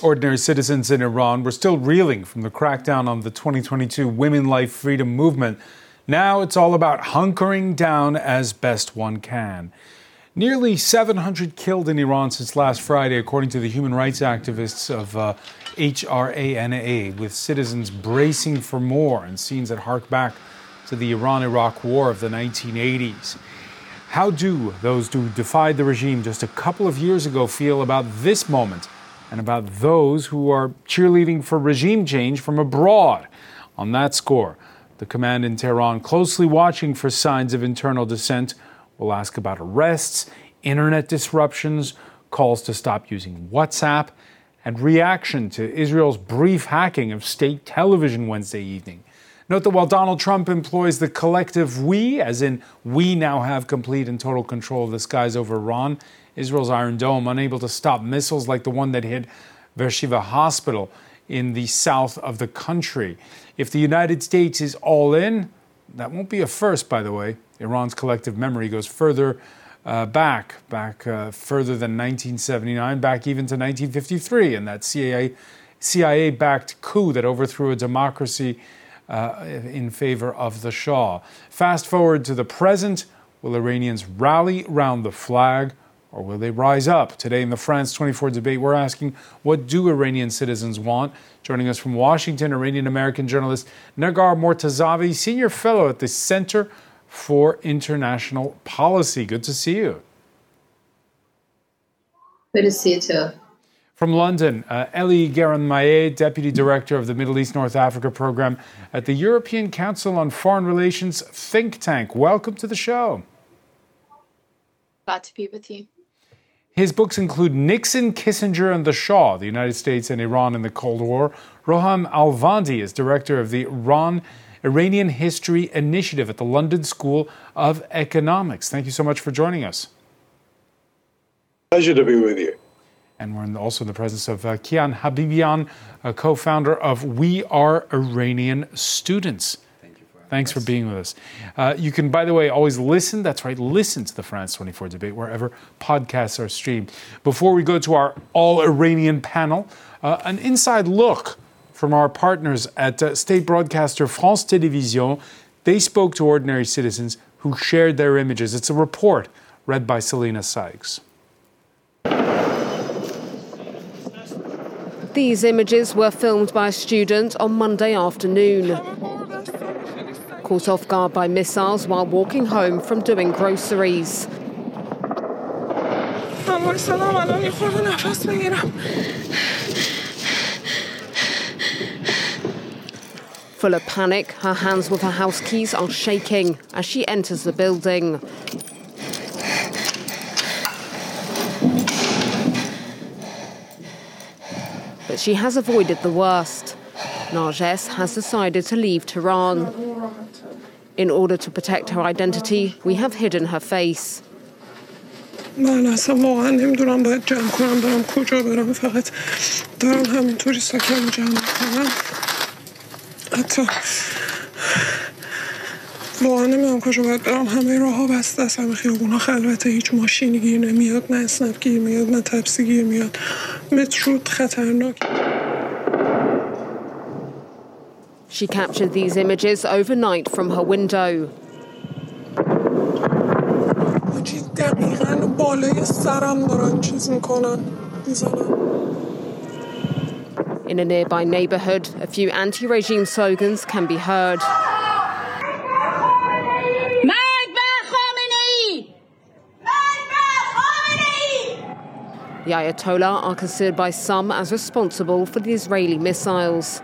ordinary citizens in Iran were still reeling from the crackdown on the 2022 Women Life Freedom Movement. Now it's all about hunkering down as best one can. Nearly 700 killed in Iran since last Friday, according to the human rights activists of HRANA, with citizens bracing for more and scenes that hark back to the Iran-Iraq War of the 1980s. How do those who defied the regime just a couple of years ago feel about this moment and about those who are cheerleading for regime change from abroad? On that score, the command in Tehran, closely watching for signs of internal dissent, we'll ask about arrests, internet disruptions, calls to stop using WhatsApp, and reaction to Israel's brief hacking of state television Wednesday evening. Note that while Donald Trump employs the collective we, as in we now have complete and total control of the skies over Iran, Israel's Iron Dome, unable to stop missiles like the one that hit Beersheba Hospital in the south of the country. If the United States is all in, that won't be a first, by the way. Iran's collective memory goes further back further than 1979, back even to 1953, and that CIA-backed coup that overthrew a democracy in favor of the Shah. Fast forward to the present. Will Iranians rally round the flag, or will they rise up? Today in the France 24 debate, we're asking, what do Iranian citizens want? Joining us from Washington, Iranian-American journalist Negar Mortazavi, senior fellow at the Center for International Policy. Good to see you. Good to see you too. From London, Elie Geranmayeh, Deputy Director of the Middle East North Africa Program at the European Council on Foreign Relations think tank. Welcome to the show. Glad to be with you. His books include Nixon, Kissinger, and the Shah, the United States and Iran in the Cold War. Roham Alvandi is director of the Iranian History Initiative at the London School of Economics. Thank you so much for joining us. Pleasure to be with you. And we're also in the presence of Kian Habibian, a co-founder of We Are Iranian Students. Thanks for being with us. You can, by the way, always listen. That's right, listen to the France 24 debate wherever podcasts are streamed. Before we go to our all-Iranian panel, an inside look from our partners at state broadcaster France Télévisions. They spoke to ordinary citizens who shared their images. It's a report read by Selena Sykes. These images were filmed by a student on Monday afternoon. Caught off guard by missiles while walking home from doing groceries. Full of panic, her hands with her house keys are shaking as she enters the building. But she has avoided the worst. Narges has decided to leave Tehran. In order to protect her identity, we have hidden her face. من اصلا واقعا نمیدونم باید جمع کنم برم کجا برم فقط دارم همینطوری ساکن جمع کنم حتی واقعا نمیدونم کجا باید برم همه راه ها بسته است همه خیابون ها خلوته هیچ ماشینی گیر نمیاد نه اسنپ گیر میاد نه تپسی گیر میاد مترو خطرناک. She captured these images overnight from her window. In a nearby neighborhood, a few anti-regime slogans can be heard. The Ayatollah are considered by some as responsible for the Israeli missiles.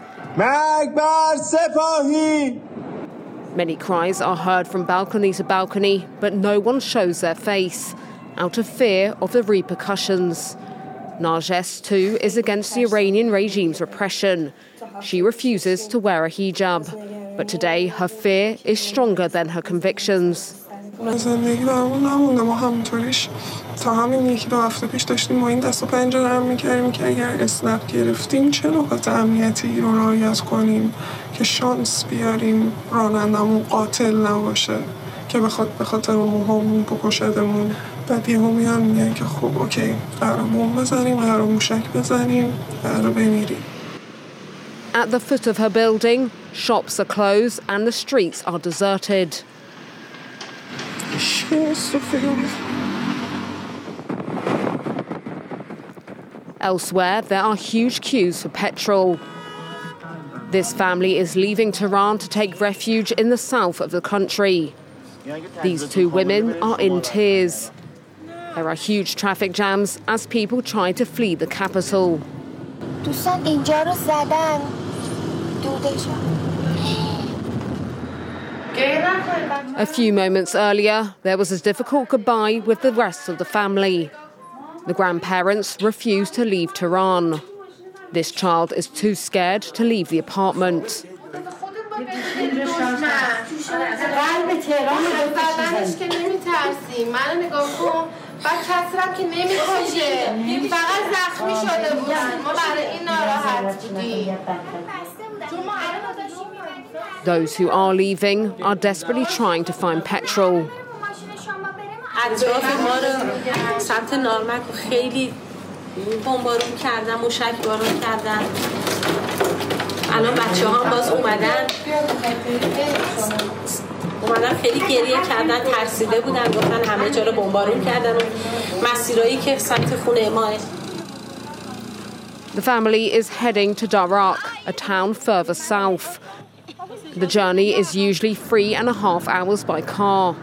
Many cries are heard from balcony to balcony, but no one shows their face, out of fear of the repercussions. Narges, too, is against the Iranian regime's repression. She refuses to wear a hijab, but today her fear is stronger than her convictions. تا همین یکی دو هفته پیش داشتیم ما این دست و پنجه نرم میکردیم که اگر اسنپ گرفتیم چه نکات امنیتی رو رعایت کنیم که شانس بیاریم رانندمون قاتل نباشه که بخواد به خاطر موهامون بکشدمون. بعد یهو میان میگن که خب اوکی قرار بمب بزنیم، قرار موشک بزنیم، قرار بمیریم. At the foot of her building, shops are closed and the streets are deserted. Elsewhere, there are huge queues for petrol. This family is leaving Tehran to take refuge in the south of the country. These two women are in tears. There are huge traffic jams as people try to flee the capital. A few moments earlier, there was a difficult goodbye with the rest of the family. The grandparents refuse to leave Tehran. This child is too scared to leave the apartment. Those who are leaving are desperately trying to find petrol. اطراف ما رو سمت نارمک خیلی بمبارون کردن، موشک بارون کردن. الان بچه‌ها باز اومدن خیلی گریه کردن، ترسیده بودن، گفتن همه جا رو بمبارون کردن و مسیرایی که سمت خونه ماه. The family is heading to Darak, a town further south. The journey is usually 3.5 hours by car.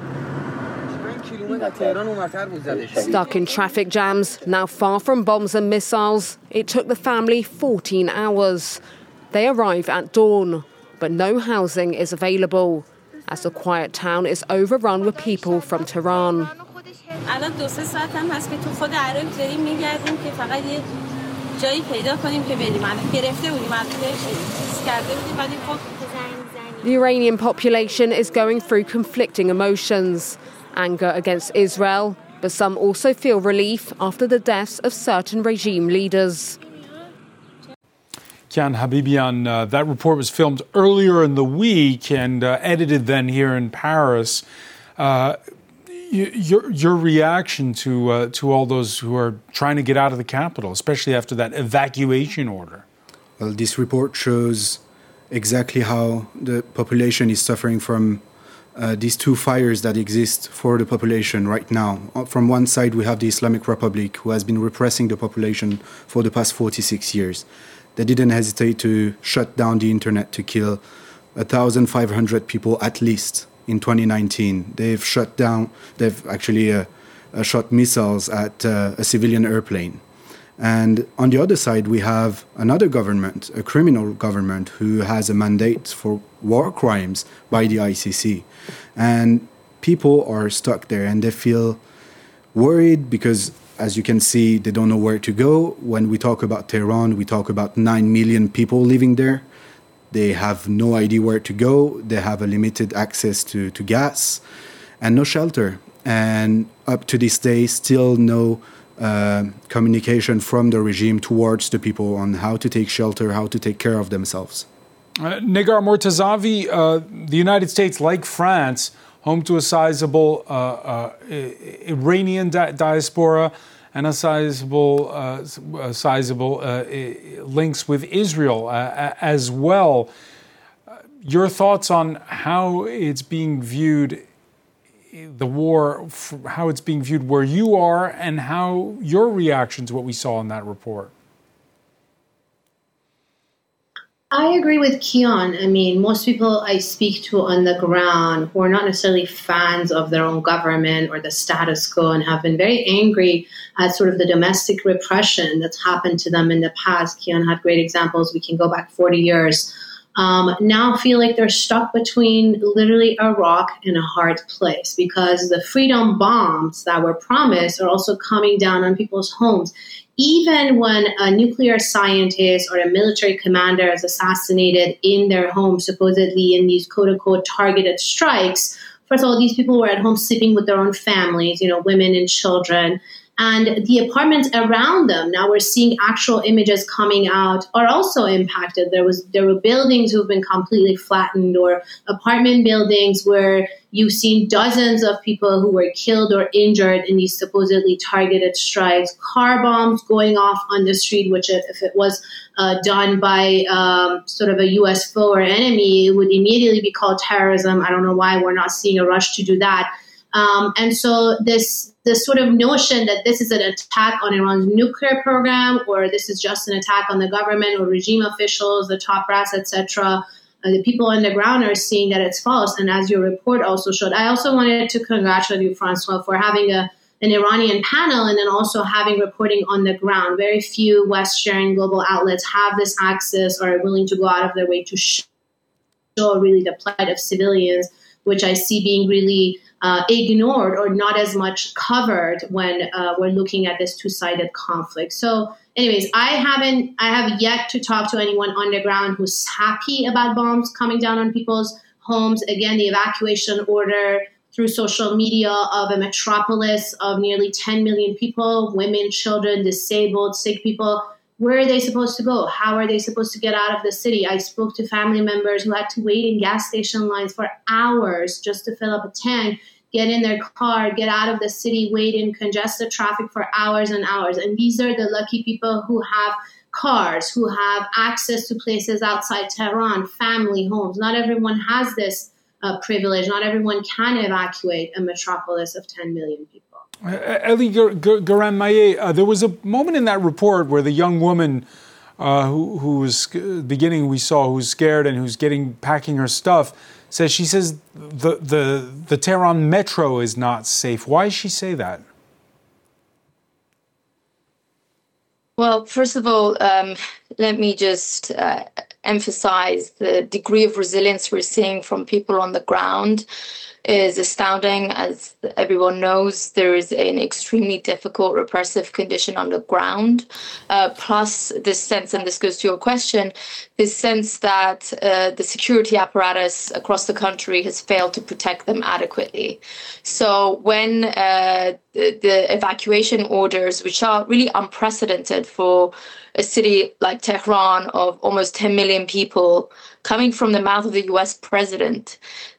Stuck in traffic jams, now far from bombs and missiles, it took the family 14 hours. They arrive at dawn, but no housing is available, as the quiet town is overrun with people from Tehran. The Iranian population is going through conflicting emotions. Anger against Israel, but some also feel relief after the deaths of certain regime leaders. Kian Habibian, that report was filmed earlier in the week and edited then here in Paris. Your reaction to all those who are trying to get out of the capital, especially after that evacuation order? Well, this report shows exactly how the population is suffering from these two fires that exist for the population right now. From one side, we have the Islamic Republic, who has been repressing the population for the past 46 years. They didn't hesitate to shut down the internet to kill 1,500 people at least in 2019. They've actually shot missiles at a civilian airplane. And on the other side, we have another government, a criminal government, who has a mandate for war crimes by the ICC. And people are stuck there and they feel worried because, as you can see, they don't know where to go. When we talk about Tehran, we talk about 9 million people living there. They have no idea where to go. They have a limited access to gas and no shelter. And up to this day, still no communication from the regime towards the people on how to take shelter, how to take care of themselves. Negar Mortazavi, the United States, like France, home to a sizable Iranian diaspora and a sizable links with Israel as well. Your thoughts on how it's being viewed, the war, how it's being viewed where you are, and how your reaction to what we saw in that report? I agree with Kian. I mean, most people I speak to on the ground who are not necessarily fans of their own government or the status quo and have been very angry at sort of the domestic repression that's happened to them in the past. Kian had great examples. We can go back 40 years. Now feel like they're stuck between literally a rock and a hard place because the freedom bombs that were promised are also coming down on people's homes. Even when a nuclear scientist or a military commander is assassinated in their home, supposedly in these quote-unquote targeted strikes, first of all, these people were at home sleeping with their own families, women and children. And the apartments around them, now we're seeing actual images coming out, are also impacted. There were buildings who've been completely flattened, or apartment buildings where you've seen dozens of people who were killed or injured in these supposedly targeted strikes. Car bombs going off on the street, which if it was done by sort of a U.S. foe or enemy, it would immediately be called terrorism. I don't know why we're not seeing a rush to do that. And so this sort of notion that this is an attack on Iran's nuclear program, or this is just an attack on the government or regime officials, the top brass, etc., the people on the ground are seeing that it's false. And as your report also showed, I also wanted to congratulate you, Francois, for having an Iranian panel and then also having reporting on the ground. Very few Western global outlets have this access or are willing to go out of their way to show really the plight of civilians, which I see being really ignored or not as much covered when we're looking at this two-sided conflict. So anyways, I have yet to talk to anyone on the ground who's happy about bombs coming down on people's homes. Again, the evacuation order through social media of a metropolis of nearly 10 million people, women, children, disabled, sick people. Where are they supposed to go? How are they supposed to get out of the city? I spoke to family members who had to wait in gas station lines for hours just to fill up a tank, get in their car, get out of the city, wait in congested traffic for hours and hours. And these are the lucky people who have cars, who have access to places outside Tehran, family, homes. Not everyone has this privilege. Not everyone can evacuate a metropolis of 10 million people. Elie Goren-Maillet, there was a moment in that report where the young woman who was beginning, we saw, who's scared and who's packing her stuff, she says the Tehran metro is not safe. Why does she say that? Well, first of all, let me just emphasize the degree of resilience we're seeing from people on the ground is astounding. As everyone knows, there is an extremely difficult repressive condition on the ground, plus this sense, and this goes to your question, this sense that the security apparatus across the country has failed to protect them adequately. So when the evacuation orders, which are really unprecedented for a city like Tehran of almost 10 million people, coming from the mouth of the US president,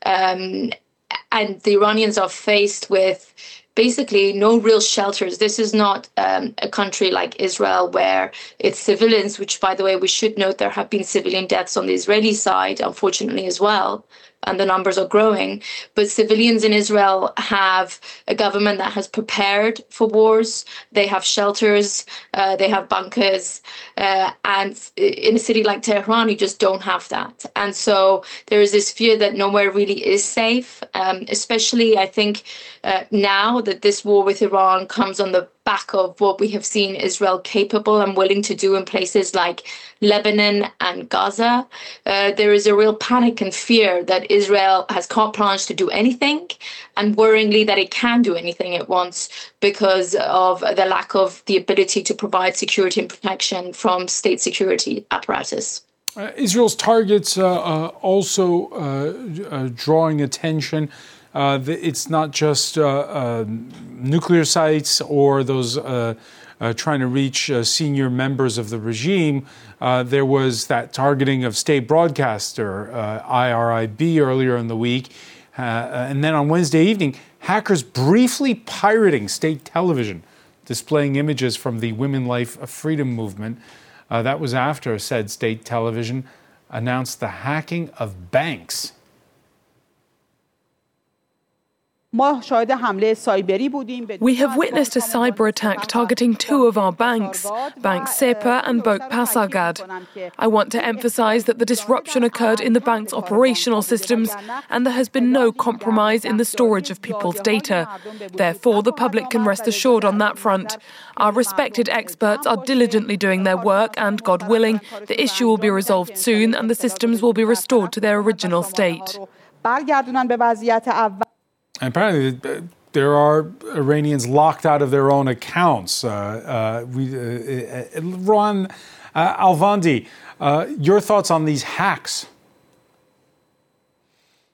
and the Iranians are faced with basically no real shelters. This is not a country like Israel where it's civilians, which, by the way, we should note there have been civilian deaths on the Israeli side, unfortunately, as well. And the numbers are growing. But civilians in Israel have a government that has prepared for wars. They have shelters, they have bunkers. And in a city like Tehran, you just don't have that. And so there is this fear that nowhere really is safe, especially, I think, now that this war with Iran comes on the back of what we have seen Israel capable and willing to do in places like Lebanon and Gaza. There is a real panic and fear that Israel has carte blanche to do anything, and worryingly that it can do anything it wants because of the lack of the ability to provide security and protection from state security apparatus. Israel's targets also drawing attention. It's not just nuclear sites or those trying to reach senior members of the regime. There was that targeting of state broadcaster IRIB earlier in the week. And then on Wednesday evening, hackers briefly pirating state television, displaying images from the Women Life Freedom movement. That was after said state television announced the hacking of banks. We have witnessed a cyber attack targeting two of our banks, Bank Sepa and Bank Pasargad. I want to emphasize that the disruption occurred in the bank's operational systems and there has been no compromise in the storage of people's data. Therefore, the public can rest assured on that front. Our respected experts are diligently doing their work and, God willing, the issue will be resolved soon and the systems will be restored to their original state. Apparently, there are Iranians locked out of their own accounts. Ron Alvandi, your thoughts on these hacks?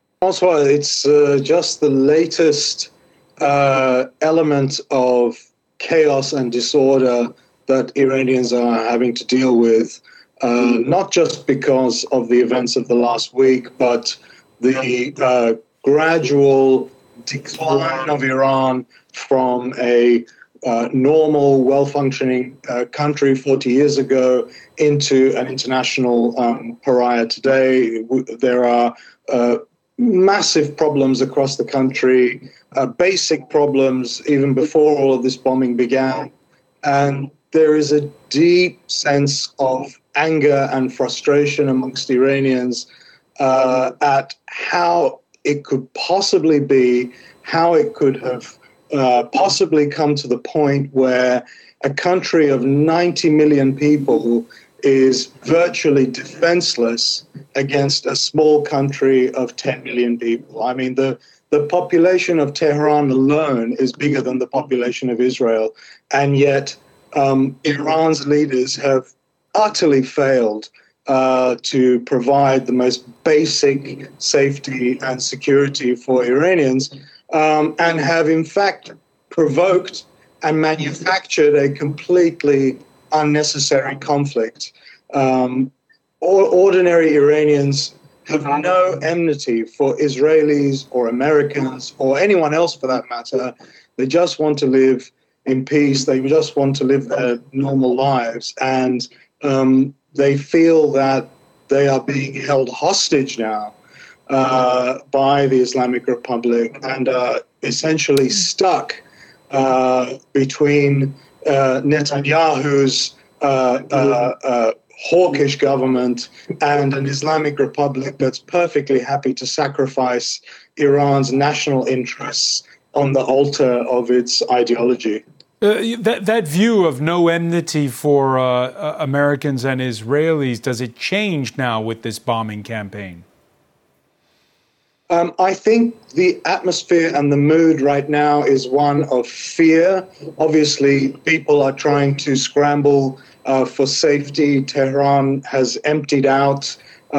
François, it's just the latest element of chaos and disorder that Iranians are having to deal with, not just because of the events of the last week, but the gradual decline of Iran from a normal, well-functioning country 40 years ago into an international pariah today. There are massive problems across the country, basic problems even before all of this bombing began. And there is a deep sense of anger and frustration amongst Iranians at how it could possibly be, how it could have possibly come to the point where a country of 90 million people is virtually defenseless against a small country of 10 million people. I mean, the population of Tehran alone is bigger than the population of Israel, and yet Iran's leaders have utterly failed to provide the most basic safety and security for Iranians, and have in fact provoked and manufactured a completely unnecessary conflict. Ordinary Iranians have no enmity for Israelis or Americans or anyone else for that matter. They just want to live in peace. They just want to live their normal lives. And they feel that they are being held hostage now by the Islamic Republic and are essentially stuck between Netanyahu's hawkish government and an Islamic Republic that's perfectly happy to sacrifice Iran's national interests on the altar of its ideology. That view of no enmity for Americans and Israelis, does it change now with this bombing campaign? I think the atmosphere and the mood right now is one of fear. Obviously, people are trying to scramble for safety. Tehran has emptied out.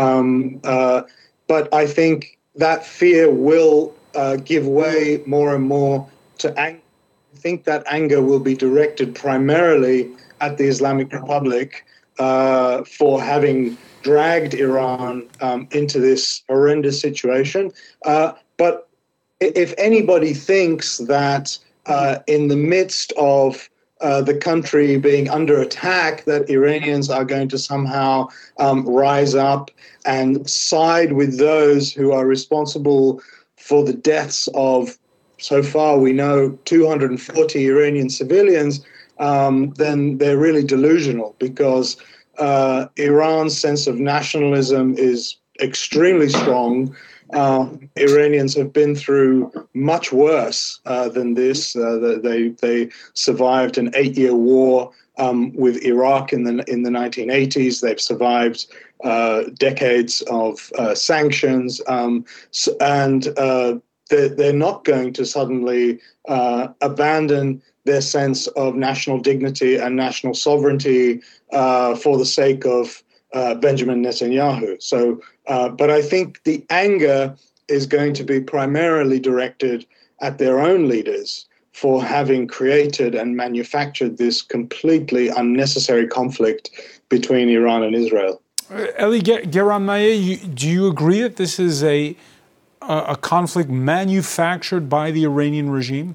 But I think that fear will give way more and more to anger. I think that anger will be directed primarily at the Islamic Republic for having dragged Iran into this horrendous situation. But if anybody thinks that in the midst of the country being under attack, that Iranians are going to somehow rise up and side with those who are responsible for the deaths of, so far we know, 240 Iranian civilians, then they're really delusional, because Iran's sense of nationalism is extremely strong. Iranians have been through much worse than this. They survived an 8-year war with Iraq in the 1980s. They've survived decades of sanctions, and they're not going to suddenly abandon their sense of national dignity and national sovereignty for the sake of Benjamin Netanyahu. So, but I think the anger is going to be primarily directed at their own leaders for having created and manufactured this completely unnecessary conflict between Iran and Israel. Eli Geranmayeh, do you agree that this is a conflict manufactured by the Iranian regime?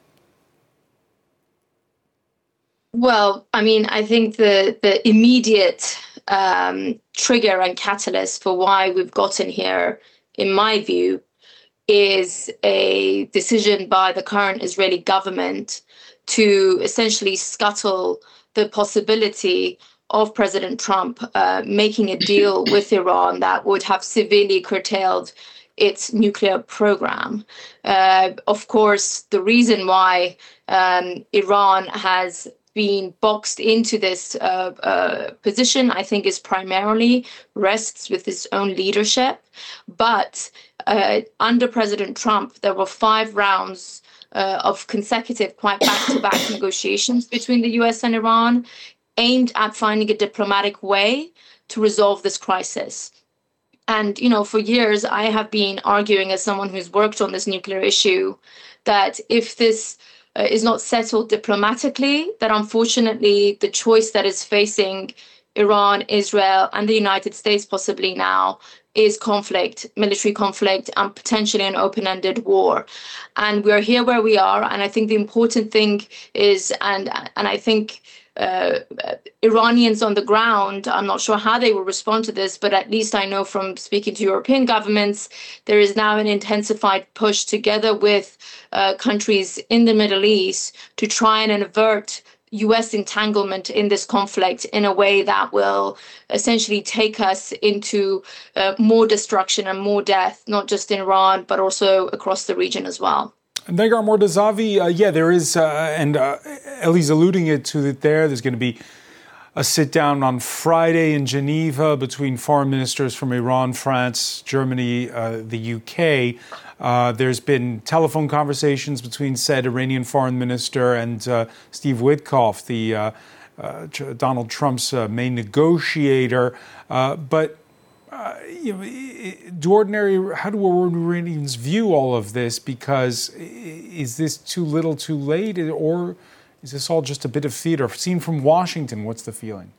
Well, I mean, I think the immediate trigger and catalyst for why we've gotten here, in my view, is a decision by the current Israeli government to essentially scuttle the possibility of President Trump making a deal with Iran that would have severely curtailed its nuclear program. Of course, the reason why Iran has been boxed into this position, I think, is primarily rests with its own leadership. But under President Trump, there were 5 rounds of consecutive, quite back-to-back negotiations between the US and Iran, aimed at finding a diplomatic way to resolve this crisis. And, you know, for years, I have been arguing, as someone who's worked on this nuclear issue, that if this is not settled diplomatically, that unfortunately the choice that is facing Iran, Israel, and the United States possibly now is conflict, military conflict, and potentially an open-ended war. And we're here where we are. And I think the important thing is, and I think Iranians on the ground, I'm not sure how they will respond to this, but at least I know from speaking to European governments, there is now an intensified push together with countries in the Middle East to try and avert US entanglement in this conflict in a way that will essentially take us into more destruction and more death, not just in Iran, but also across the region as well. Negar Mortazavi, there is, and Ellie's alluding to it there, there's going to be a sit-down on Friday in Geneva between foreign ministers from Iran, France, Germany, the UK. There's been telephone conversations between said Iranian foreign minister and Steve Witkoff, the Donald Trump's main negotiator. But how do Iranians view all of this? Because is this too little, too late, or is this all just a bit of theater? Seen from Washington, what's the feeling?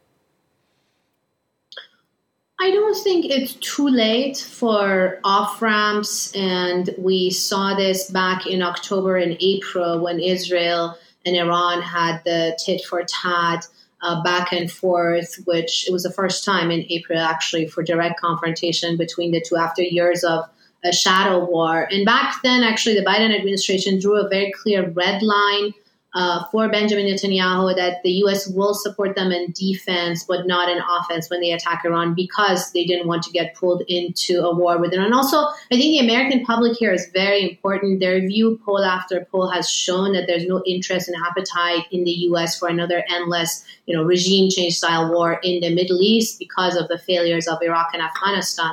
I don't think it's too late for off-ramps, and we saw this back in October and April when Israel and Iran had the tit-for-tat back and forth, which it was the first time in April actually for direct confrontation between the two after years of a shadow war. And back then, actually, the Biden administration drew a very clear red line for Benjamin Netanyahu that the U.S. will support them in defense, but not in offense when they attack Iran, because they didn't want to get pulled into a war with Iran. And also, I think the American public here is very important. Their view, poll after poll, has shown that there's no interest and appetite in the U.S. for another endless, regime change style war in the Middle East because of the failures of Iraq and Afghanistan.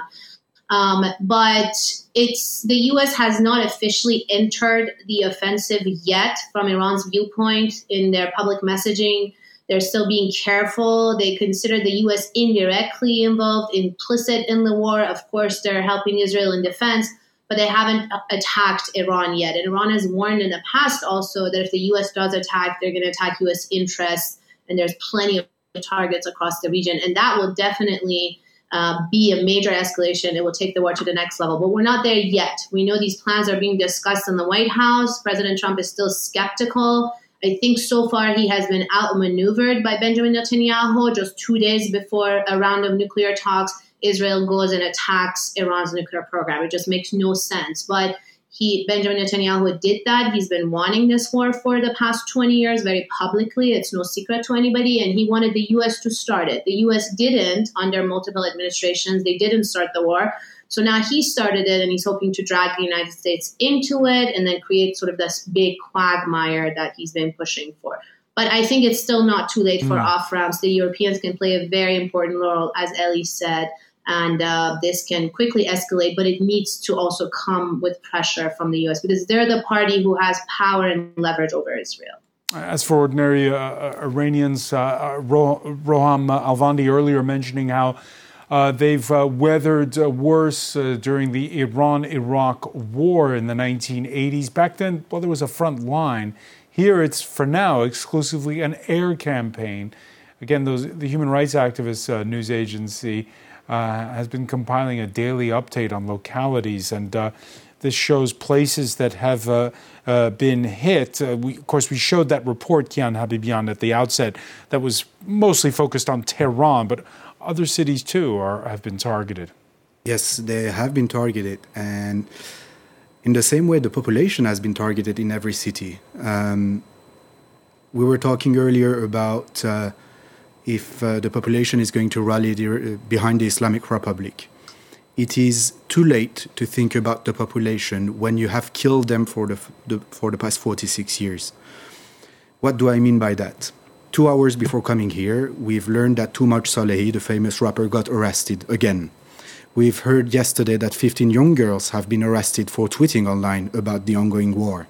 But the U.S. has not officially entered the offensive yet from Iran's viewpoint in their public messaging. They're still being careful. They consider the U.S. indirectly involved, implicit in the war. Of course, they're helping Israel in defense, but they haven't attacked Iran yet. And Iran has warned in the past also that if the U.S. does attack, they're going to attack U.S. interests, and there's plenty of targets across the region. And that will definitely be a major escalation. It will take the war to the next level. But we're not there yet. We know these plans are being discussed in the White House. President Trump is still skeptical. I think so far he has been outmaneuvered by Benjamin Netanyahu. Just 2 days before a round of nuclear talks, Israel goes and attacks Iran's nuclear program. It just makes no sense. But Benjamin Netanyahu did that. He's been wanting this war for the past 20 years very publicly. It's no secret to anybody. And he wanted the U.S. to start it. The U.S. didn't under multiple administrations. They didn't start the war. So now he started it, and he's hoping to drag the United States into it and then create sort of this big quagmire that he's been pushing for. But I think it's still not too late for off-ramps. The Europeans can play a very important role, as Ellie said. And this can quickly escalate, but it needs to also come with pressure from the U.S. because they're the party who has power and leverage over Israel. As for ordinary Iranians, Roham Alvandi earlier mentioning how they've weathered worse during the Iran-Iraq war in the 1980s. Back then, there was a front line. Here, it's, for now, exclusively an air campaign. Again, the human rights activist news agency has been compiling a daily update on localities, and this shows places that have been hit. Of course, we showed that report, Kian Habibian, at the outset that was mostly focused on Tehran, but other cities too have been targeted. Yes, they have been targeted, and in the same way, the population has been targeted in every city. We were talking earlier about if the population is going to rally behind the Islamic Republic. It is too late to think about the population when you have killed them for the past 46 years. What do I mean by that? 2 hours before coming here, we've learned that Toomaj Salehi, the famous rapper, got arrested again. We've heard yesterday that 15 young girls have been arrested for tweeting online about the ongoing war.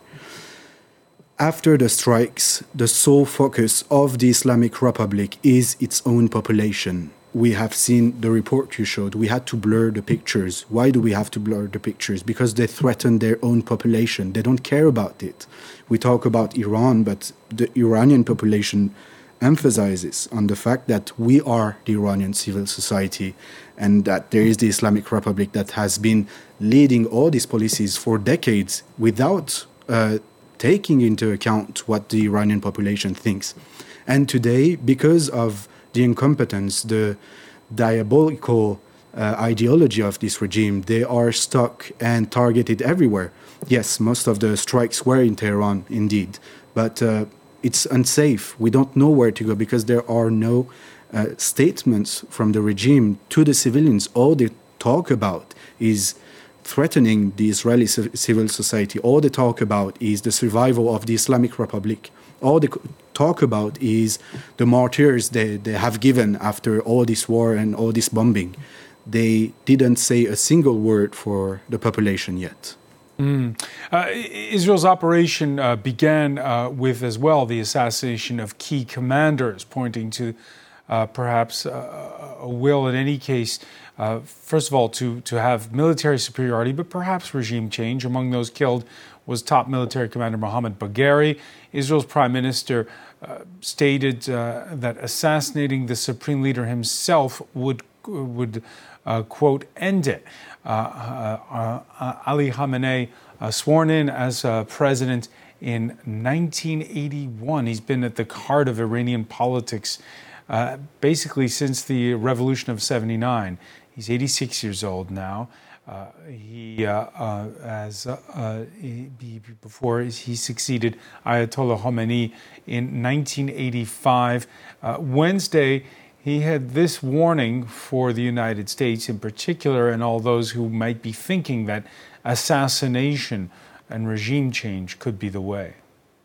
After the strikes, the sole focus of the Islamic Republic is its own population. we have seen the report you showed. We had to blur the pictures. Why do we have to blur the pictures? Because they threaten their own population. They don't care about it. We talk about Iran, but the Iranian population emphasizes on the fact that we are the Iranian civil society and that there is the Islamic Republic that has been leading all these policies for decades without taking into account what the Iranian population thinks. And today, because of the incompetence, the diabolical ideology of this regime, they are stuck and targeted everywhere. Yes, most of the strikes were in Tehran, indeed, but it's unsafe. We don't know where to go because there are no statements from the regime to the civilians. All they talk about is threatening the Israeli civil society. All they talk about is the survival of the Islamic Republic. All they talk about is the martyrs they have given after all this war and all this bombing. They didn't say a single word for the population yet. Israel's operation began with, as well, the assassination of key commanders, pointing to perhaps a will, in any case, first of all, to have military superiority, but perhaps regime change. Among those killed was top military commander Mohammad Bagheri. Israel's prime minister stated that assassinating the supreme leader himself would quote, end it. Ali Khamenei, sworn in as president in 1981. He's been at the heart of Iranian politics basically since the revolution of 79. He's 86 years old now. Before he succeeded Ayatollah Khomeini in 1985. Wednesday, he had this warning for the United States in particular, and all those who might be thinking that assassination and regime change could be the way.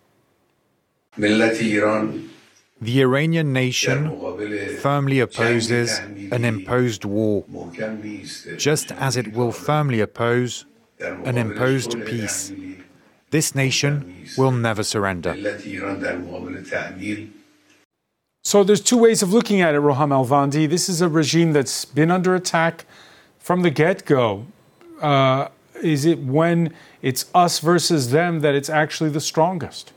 The Iranian nation firmly opposes an imposed war, just as it will firmly oppose an imposed peace. This nation will never surrender. So there's two ways of looking at it, Roham Alvandi. This is a regime that's been under attack from the get-go. Is it when it's us versus them that it's actually the strongest?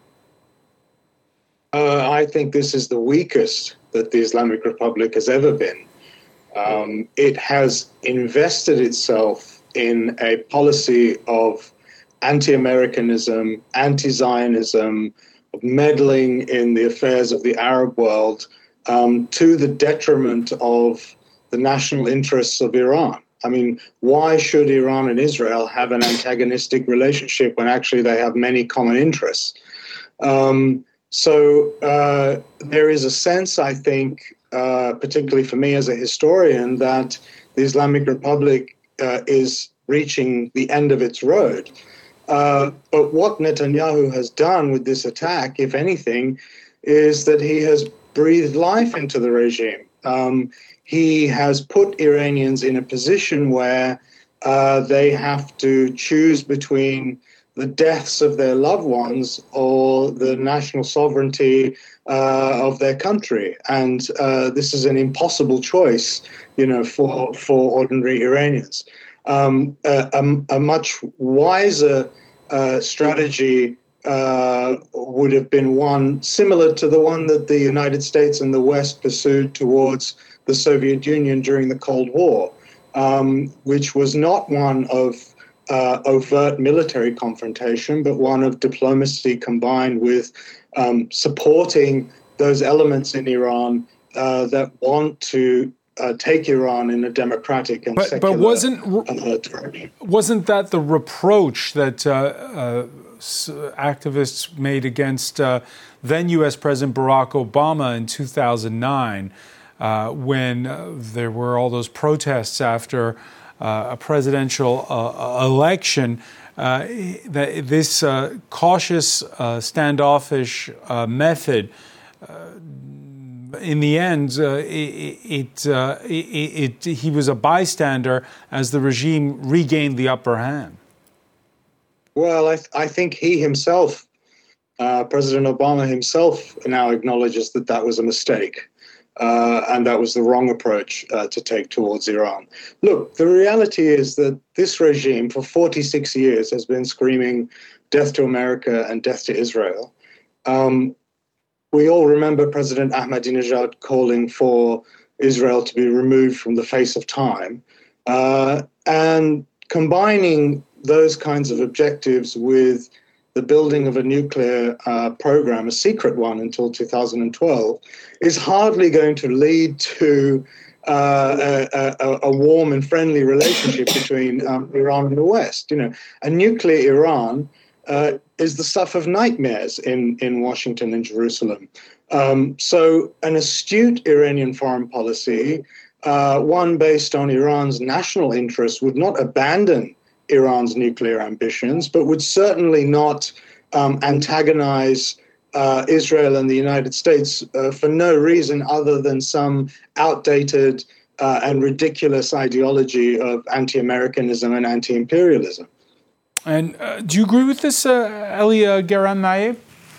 I think this is the weakest that the Islamic Republic has ever been. It has invested itself in a policy of anti-Americanism, anti-Zionism, of meddling in the affairs of the Arab world to the detriment of the national interests of Iran. I mean, why should Iran and Israel have an antagonistic relationship when actually they have many common interests? So there is a sense, I think, particularly for me as a historian, that the Islamic Republic is reaching the end of its road. But what Netanyahu has done with this attack, if anything, is that he has breathed life into the regime. He has put Iranians in a position where they have to choose between the deaths of their loved ones or the national sovereignty of their country. And this is an impossible choice, for ordinary Iranians. A much wiser strategy would have been one similar to the one that the United States and the West pursued towards the Soviet Union during the Cold War, which was not one of overt military confrontation, but one of diplomacy combined with supporting those elements in Iran that want to take Iran in a democratic and secular direction. Wasn't that the reproach that activists made against then U.S. President Barack Obama in 2009 when there were all those protests after a presidential election? This cautious, standoffish method, in the end, he was a bystander as the regime regained the upper hand. Well, I think he himself, President Obama himself, now acknowledges that was a mistake. and that was the wrong approach to take towards Iran. Look, the reality is that this regime for 46 years has been screaming death to America and death to Israel. We all remember President Ahmadinejad calling for Israel to be removed from the face of time. And combining those kinds of objectives with the building of a nuclear program, a secret one until 2012, is hardly going to lead to a warm and friendly relationship between Iran and the West. You know, a nuclear Iran is the stuff of nightmares in Washington and Jerusalem. So an astute Iranian foreign policy, one based on Iran's national interests, would not abandon Iran's nuclear ambitions, but would certainly not antagonize Israel and the United States for no reason other than some outdated and ridiculous ideology of anti-Americanism and anti-imperialism. And do you agree with this, Elia Geran-Nayev?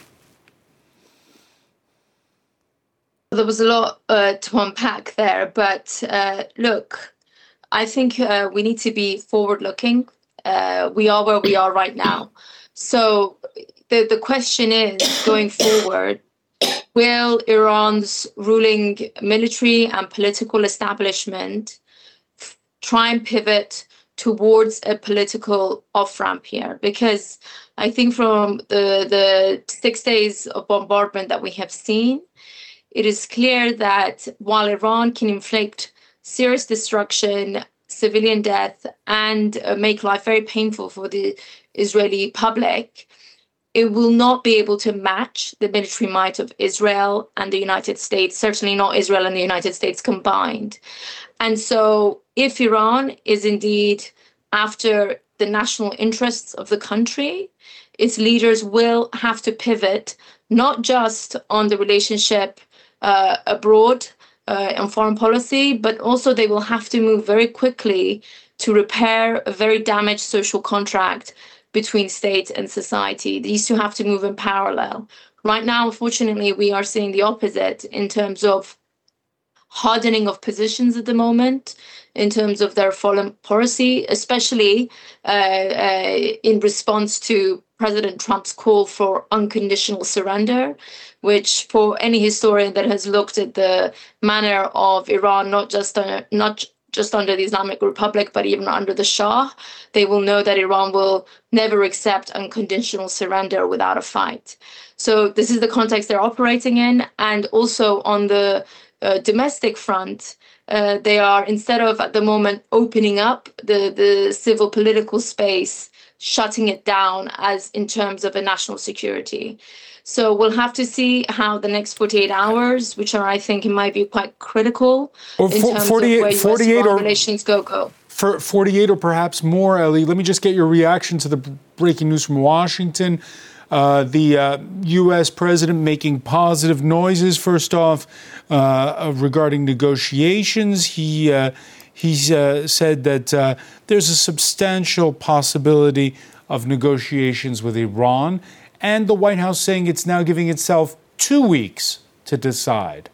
There was a lot to unpack there, but look, I think we need to be forward-looking. We are where we are right now. So the question is, going forward, will Iran's ruling military and political establishment try and pivot towards a political off-ramp here? Because I think from the 6 days of bombardment that we have seen, it is clear that while Iran can inflict serious destruction, civilian death, and make life very painful for the Israeli public, it will not be able to match the military might of Israel and the United States, certainly not Israel and the United States combined. And so if Iran is indeed after the national interests of the country, its leaders will have to pivot, not just on the relationship abroad and foreign policy, but also they will have to move very quickly to repair a very damaged social contract between state and society. These two have to move in parallel. Right now, unfortunately, we are seeing the opposite in terms of hardening of positions at the moment, in terms of their foreign policy, especially in response to President Trump's call for unconditional surrender, which for any historian that has looked at the manner of Iran, not just under the Islamic Republic, but even under the Shah, they will know that Iran will never accept unconditional surrender without a fight. So this is the context they're operating in. And also on the domestic front, they are, instead of at the moment opening up the civil political space, shutting it down as in terms of a national security. So we'll have to see how the next 48 hours, which are, I think, it might be quite critical in terms 48, of where US-Iran relations go. For 48 or perhaps more, Ellie, let me just get your reaction to the breaking news from Washington. The U.S. president making positive noises, first off, regarding negotiations. He said that there's a substantial possibility of negotiations with Iran, and the White House saying it's now giving itself 2 weeks to decide.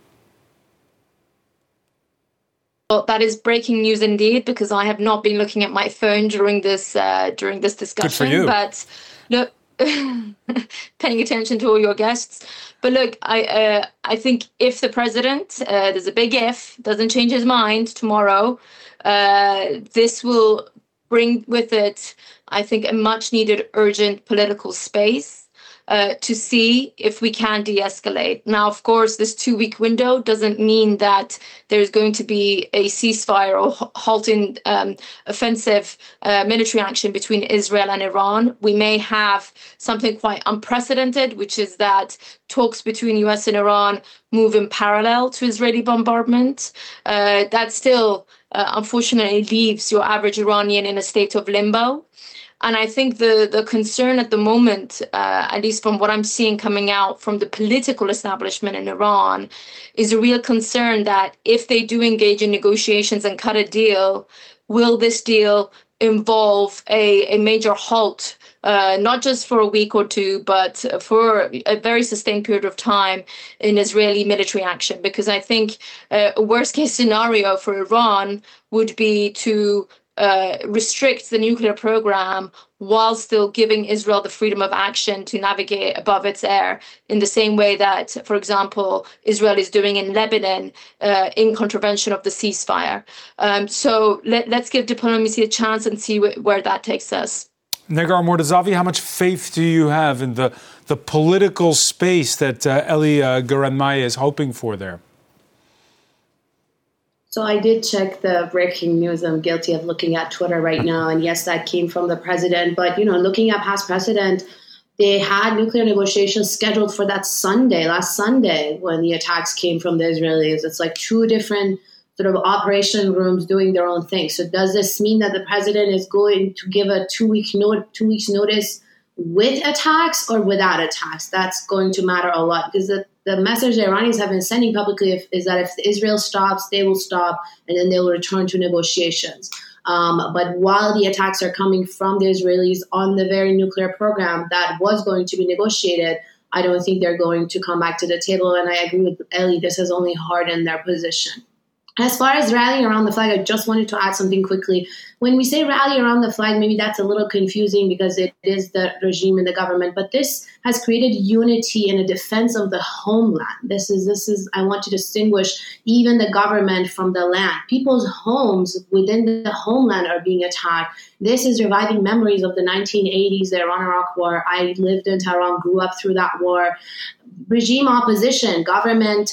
Well, that is breaking news indeed, because I have not been looking at my phone during this discussion. Good for you. But look, paying attention to all your guests. But look, I think if the president, there's a big if, doesn't change his mind tomorrow, this will bring with it, I think, a much needed urgent political space to see if we can de-escalate. Now, of course, this 2-week window doesn't mean that there's going to be a ceasefire or halting offensive military action between Israel and Iran. We may have something quite unprecedented, which is that talks between US and Iran move in parallel to Israeli bombardment. That still, unfortunately, leaves your average Iranian in a state of limbo. And I think the concern at the moment, at least from what I'm seeing coming out from the political establishment in Iran, is a real concern that if they do engage in negotiations and cut a deal, will this deal involve a major halt, not just for a week or two, but for a very sustained period of time in Israeli military action. Because I think a worst case scenario for Iran would be to restrict the nuclear program while still giving Israel the freedom of action to navigate above its air in the same way that, for example, Israel is doing in Lebanon in contravention of the ceasefire. So let's give diplomacy a chance and see where that takes us. Negar Mortazavi, how much faith do you have in the political space that Eli Goren-Maya is hoping for there? So I did check the breaking news. I'm guilty of looking at Twitter right now. And yes, that came from the president. But, looking at past precedent, they had nuclear negotiations scheduled for that last Sunday, when the attacks came from the Israelis. It's like two different sort of operation rooms doing their own thing. So does this mean that the president is going to give a 2 weeks notice with attacks or without attacks? That's going to matter a lot, because the message the Iranians have been sending publicly is that if Israel stops, they will stop, and then they will return to negotiations. But while the attacks are coming from the Israelis on the very nuclear program that was going to be negotiated, I don't think they're going to come back to the table. And I agree with Eli, this has only hardened their position. As far as rallying around the flag, I just wanted to add something quickly. When we say rally around the flag, maybe that's a little confusing because it is the regime and the government, but this has created unity in a defense of the homeland. This is I want to distinguish even the government from the land. People's homes within the homeland are being attacked. This is reviving memories of the 1980s, the Iran-Iraq War. I lived in Tehran, grew up through that war. Regime opposition, government,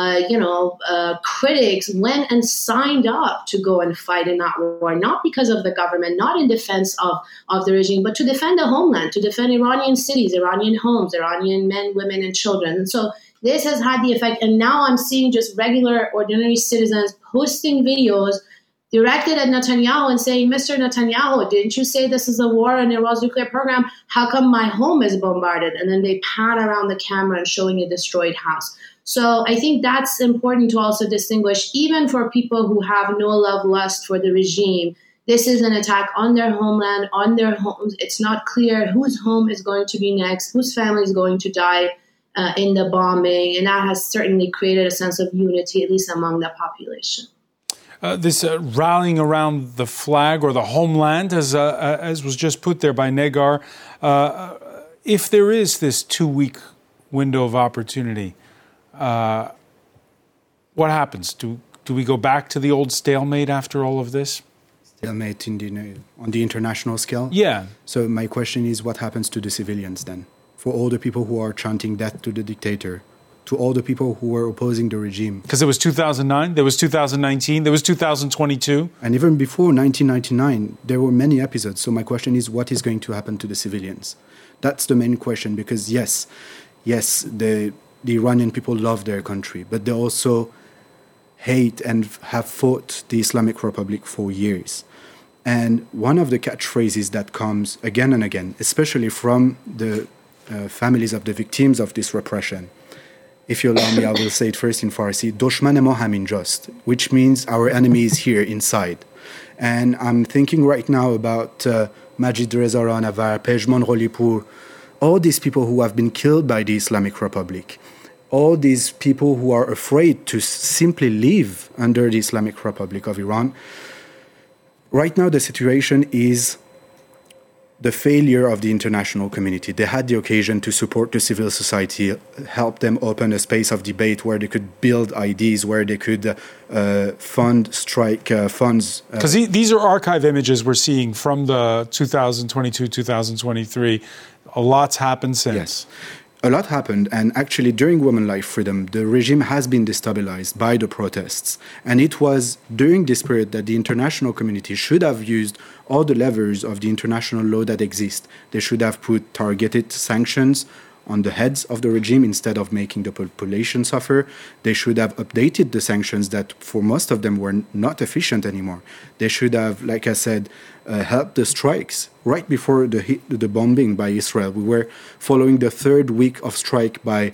critics went and signed up to go and fight in that war, not because of the government, not in defense of the regime, but to defend the homeland, to defend Iranian cities, Iranian homes, Iranian men, women, and children. And so this has had the effect. And now I'm seeing just regular, ordinary citizens posting videos directed at Netanyahu and saying, Mr. Netanyahu, didn't you say this is a war on Iran's nuclear program? How come my home is bombarded? And then they pan around the camera and showing a destroyed house. So I think that's important to also distinguish, even for people who have no love, lust for the regime. This is an attack on their homeland, on their homes. It's not clear whose home is going to be next, whose family is going to die in the bombing. And that has certainly created a sense of unity, at least among the population. This rallying around the flag or the homeland, as was just put there by Negar, if there is this 2-week window of opportunity, what happens? Do we go back to the old stalemate after all of this? Stalemate on the international scale? Yeah. So my question is, what happens to the civilians then? For all the people who are chanting death to the dictator? To all the people who were opposing the regime. Because there was 2009, there was 2019, there was 2022. And even before 1999, there were many episodes. So my question is, what is going to happen to the civilians? That's the main question, because yes, the Iranian people love their country, but they also hate and have fought the Islamic Republic for years. And one of the catchphrases that comes again and again, especially from the families of the victims of this repression, if you allow me, I will say it first in Farsi, Doshman ma haminjast, which means our enemy is here inside. And I'm thinking right now about Majid Reza Rahnavard, Pejman Ghalipur, all these people who have been killed by the Islamic Republic, all these people who are afraid to simply live under the Islamic Republic of Iran. Right now, the situation is the failure of the international community. They had the occasion to support the civil society, help them open a space of debate where they could build ideas, where they could fund strike funds. Because these are archive images we're seeing from the 2022, 2023. A lot's happened since. Yes. A lot happened, and actually during Women Life Freedom, the regime has been destabilized by the protests. And it was during this period that the international community should have used all the levers of the international law that exist. They should have put targeted sanctions on the heads of the regime instead of making the population suffer. They should have updated the sanctions that for most of them were not efficient anymore. They should have, like I said, helped the strikes right before the bombing by Israel. We were following the third week of strike by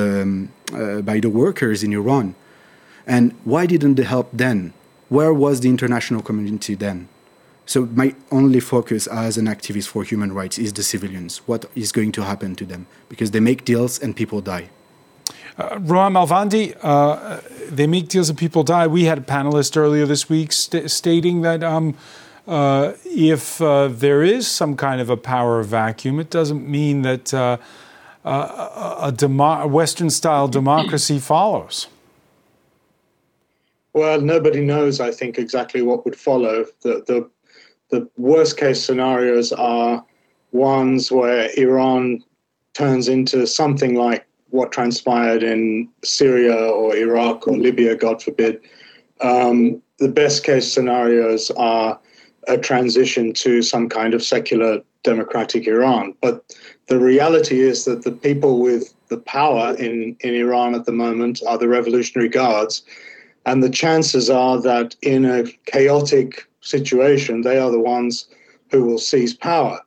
the workers in Iran. And why didn't they help then? Where was the international community then? So my only focus as an activist for human rights is the civilians. What is going to happen to them? Because they make deals and people die. Ruham Alvandi, they make deals and people die. We had a panelist earlier this week stating that if there is some kind of a power vacuum, it doesn't mean that a Western-style democracy follows. Well, nobody knows, I think, exactly what would follow. The worst-case scenarios are ones where Iran turns into something like what transpired in Syria or Iraq or Libya, God forbid. The best-case scenarios are a transition to some kind of secular democratic Iran. But the reality is that the people with the power in Iran at the moment are the Revolutionary Guards. And the chances are that in a chaotic situation, they are the ones who will seize power.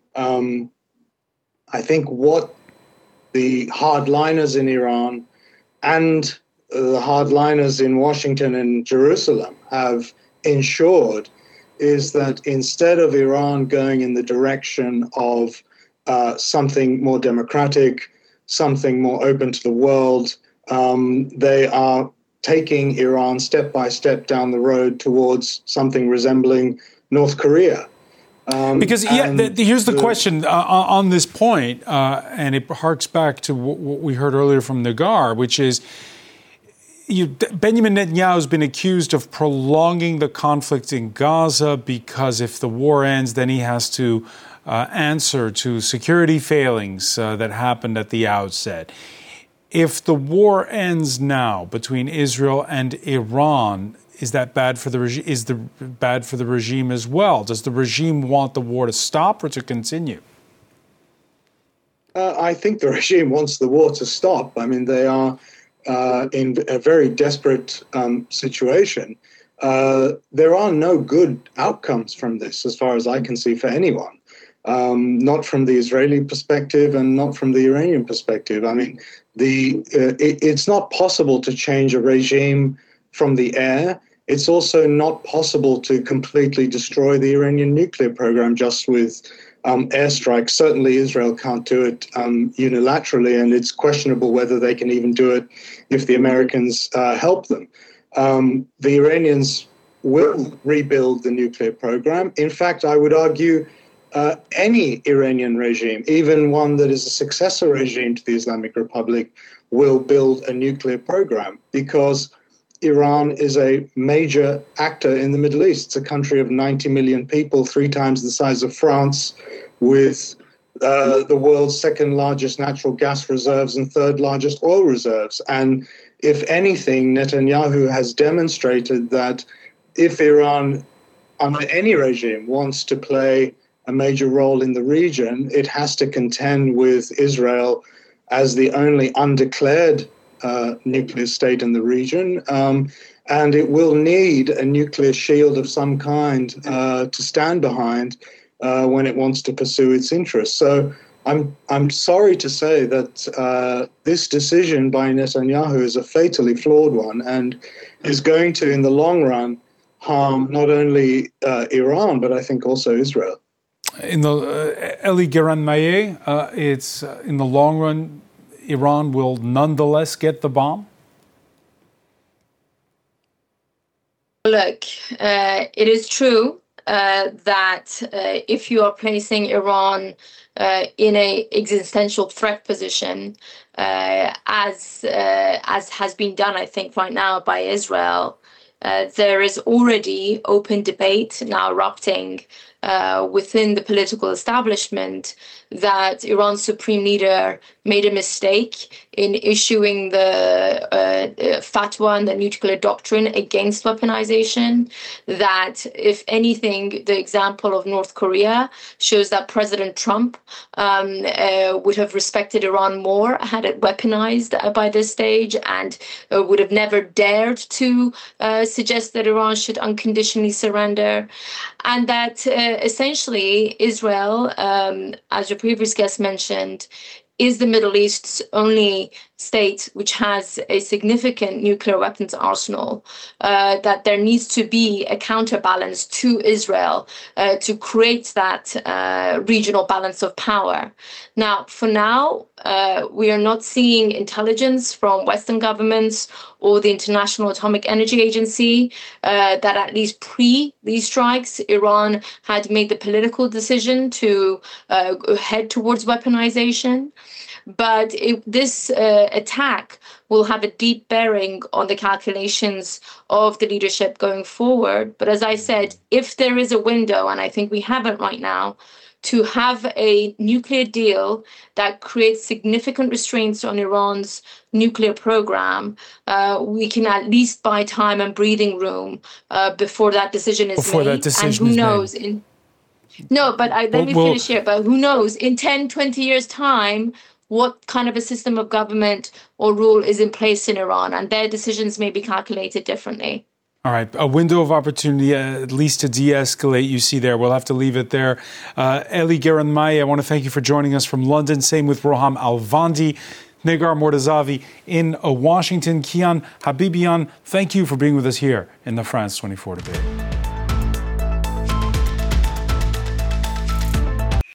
I think what the hardliners in Iran and the hardliners in Washington and Jerusalem have ensured is that instead of Iran going in the direction of something more democratic, something more open to the world, they are taking Iran step by step down the road towards something resembling North Korea. Because here's the question on this point, and it harks back to what we heard earlier from Nagar, which is Benjamin Netanyahu has been accused of prolonging the conflict in Gaza because if the war ends, then he has to answer to security failings that happened at the outset. If the war ends now between Israel and Iran, is that bad for the regime? Is the bad for the regime as well? Does the regime want the war to stop or to continue? I think the regime wants the war to stop. I mean, they are in a very desperate situation. There are no good outcomes from this, as far as I can see, for anyone. Not from the Israeli perspective and not from the Iranian perspective. I mean, it's not possible to change a regime from the air. It's also not possible to completely destroy the Iranian nuclear program just with airstrikes. Certainly Israel can't do it unilaterally, and it's questionable whether they can even do it if the Americans help them. The Iranians will rebuild the nuclear program. In fact, I would argue any Iranian regime, even one that is a successor regime to the Islamic Republic, will build a nuclear program because Iran is a major actor in the Middle East. It's a country of 90 million people, 3 times the size of France, with the world's second largest natural gas reserves and third largest oil reserves. And if anything, Netanyahu has demonstrated that if Iran, under any regime, wants to play a major role in the region, it has to contend with Israel as the only undeclared nuclear state in the region, and it will need a nuclear shield of some kind to stand behind when it wants to pursue its interests. So I'm sorry to say that this decision by Netanyahu is a fatally flawed one and is going to, in the long run, harm not only Iran, but I think also Israel. In the Eli Geran-Maye, it's in the long run, Iran will nonetheless get the bomb? Look, it is true that if you are placing Iran in a existential threat position, as has been done, I think, right now by Israel, there is already open debate now erupting within the political establishment that Iran's supreme leader made a mistake in issuing the fatwa and the nuclear doctrine against weaponization, that if anything, the example of North Korea shows that President Trump would have respected Iran more had it weaponized by this stage, and would have never dared to suggest that Iran should unconditionally surrender. And that essentially Israel, as your previous guest mentioned, is the Middle East's only state which has a significant nuclear weapons arsenal, that there needs to be a counterbalance to Israel to create that regional balance of power. Now, for now, we are not seeing intelligence from Western governments or the International Atomic Energy Agency that at least pre these strikes, Iran had made the political decision to head towards weaponization. But this attack will have a deep bearing on the calculations of the leadership going forward. But as I said, if there is a window, and I think we have it right now, to have a nuclear deal that creates significant restraints on Iran's nuclear program, we can at least buy time and breathing room before that decision is made. And who knows? Let me finish here. But who knows? In 10, 20 years' time, what kind of a system of government or rule is in place in Iran, and their decisions may be calculated differently. All right, a window of opportunity, at least to de-escalate, you see there. We'll have to leave it there. Eli Geranmai, I want to thank you for joining us from London. Same with Roham Alvandi, Negar Mortazavi in Washington. Kian Habibian, thank you for being with us here in the France 24 debate.